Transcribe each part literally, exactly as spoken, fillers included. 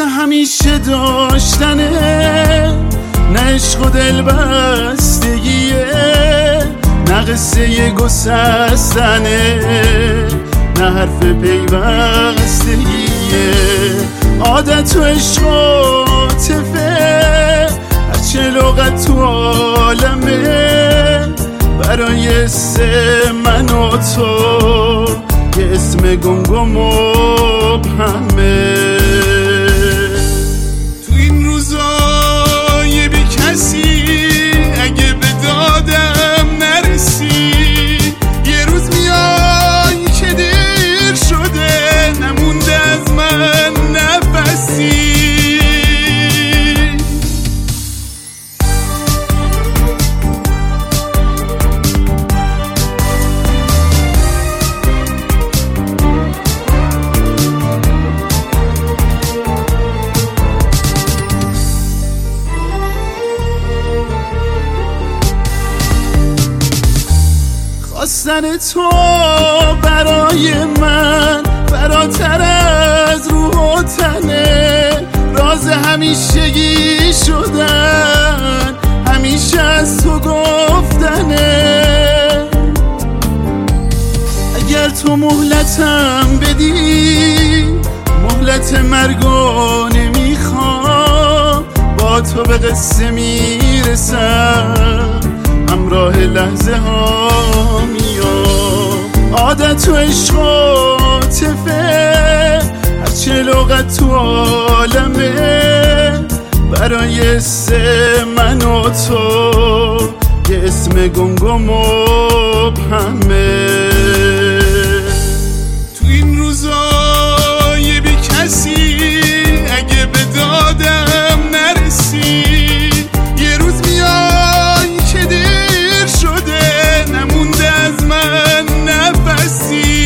واسه همیشه داشتنه، نه عشق و دل بستگیه، نه قصه گسستنه، نه حرف پیوستگیه. عادت و عشق و عاطفه، هرچه لغت تو عالمه، برای اسم من و تو یه اسم گنگ و مبهمه. تو این روزای بی کسی اگه به دادم نرسی، یه روز میای که دیر شده نمونده از من نفسی. خواستن تو برای من فراتر از روح و تنه، راز همیشگی شدن همیشه از تو گفتنه. اگر تو مهلتم بدی، مهلت مرگو نمیخوام، با تو به قصه میرسم، همراه لحظه ها میام. عادت و عشق و عاطفه، هرچه لغت تو عالمه، برای اسم من و تو یه اسم گنگ و مبهمه. تو این روزای بی کسی اگه به دادم نرسی، یه روز میای که دیر شده نمونده از من نفسی.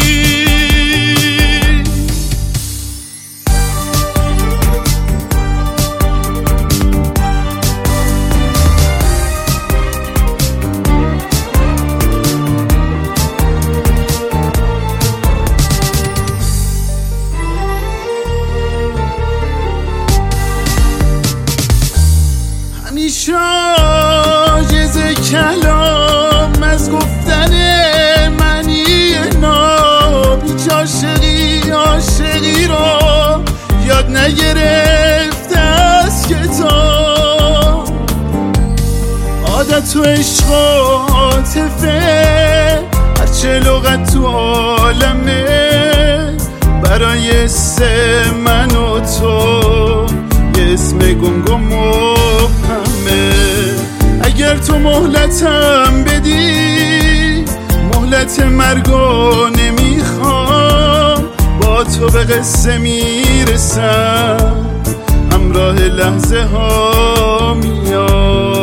همیشه عاجز کلام از گفتن معنی ناب، هیچ عاشقی عاشقی رو یاد نگرفته از کتاب. عادت و عشق و عاطفه، هرچه لغت تو عالمه، برای اسم من و تو یه اسم گنگ و مبهمه. اگر تو مهلتم بدی، مهلت مرگو نمیخوام، با تو به قصه میرسم، همراه لحظه ها میام.